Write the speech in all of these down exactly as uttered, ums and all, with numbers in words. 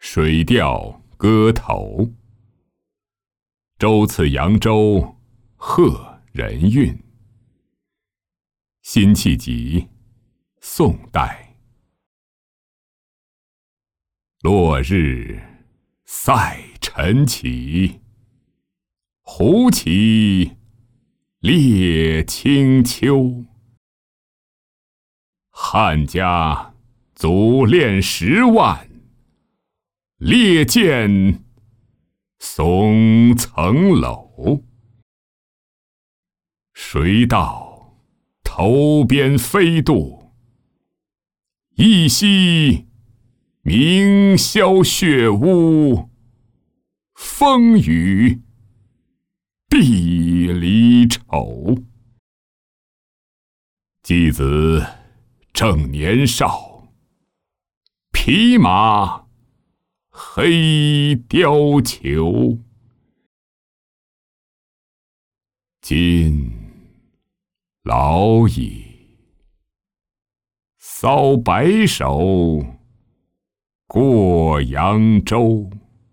水调歌头。舟次扬州，贺人韵。辛弃疾，宋代。落日塞尘起，胡骑猎清秋。汉家祖练十万，列舰耸层楼。谁道头边飞渡，一夕明消血污，风雨毕离愁。季子正年少，匹马黑貂裘。今老矣，搔白首过扬州。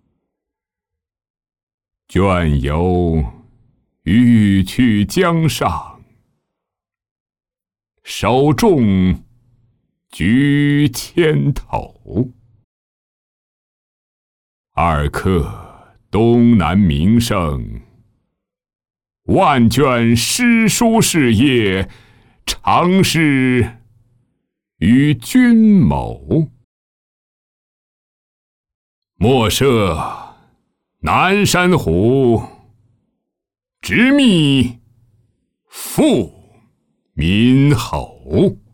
倦游欲去江上，手中举千头。二刻东南名胜，万卷诗书事业，常事与君谋。莫设南山虎，直觅富民侯。